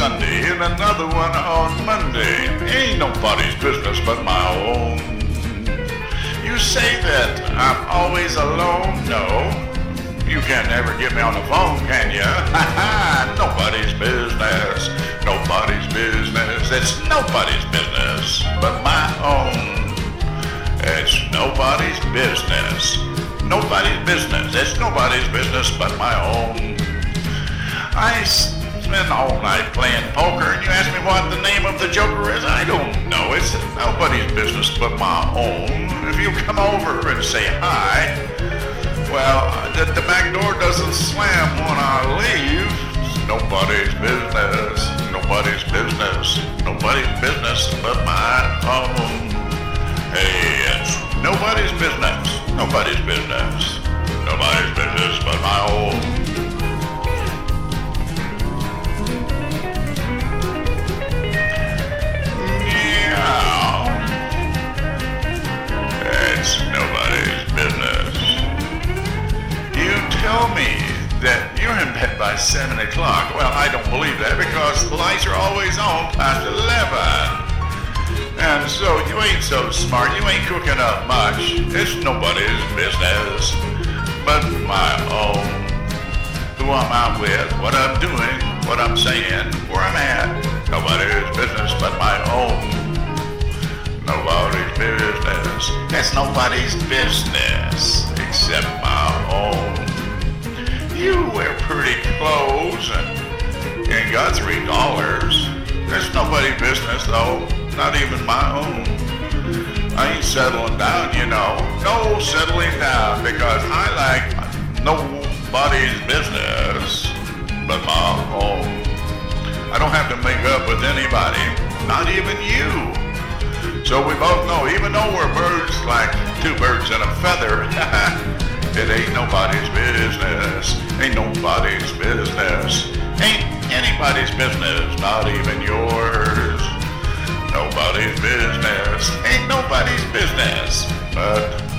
Sunday and another one on Monday. Ain't nobody's business but my own. You say that I'm always alone? No. You can't ever get me on the phone, can ya? Ha ha! Nobody's business. Nobody's business. It's nobody's business but my own. It's nobody's business. Nobody's business. It's nobody's business but my own. I spend all night playing poker, and you ask me what the name of the joker is? I don't know. It's nobody's business but my own. If you come over and say hi, well, the back door doesn't slam when I leave. It's nobody's business. Nobody's business. Nobody's business but my own. Hey, it's nobody's business. Nobody's business. Nobody's business but my own. Yeah. It's nobody's business. You tell me that you're in bed by 7 o'clock. Well, I don't believe that because the lights are always on past 11. And so you ain't so smart, you ain't cooking up much. It's nobody's business but my own. Who I'm out with, what I'm doing, what I'm saying, where I'm at. Nobody's business but my own. Nobody's business. It's nobody's business except my own. You wear pretty clothes and got $3. It's nobody's business though. Not even my own. I ain't settling down, you know. No settling down because I like nobody's business but my own. I don't have to make up with anybody, not even you. So we both know, even though we're birds like two birds and a feather, it ain't nobody's business. Ain't nobody's business. Ain't anybody's business, not even yours. Nobody's business, ain't nobody's business but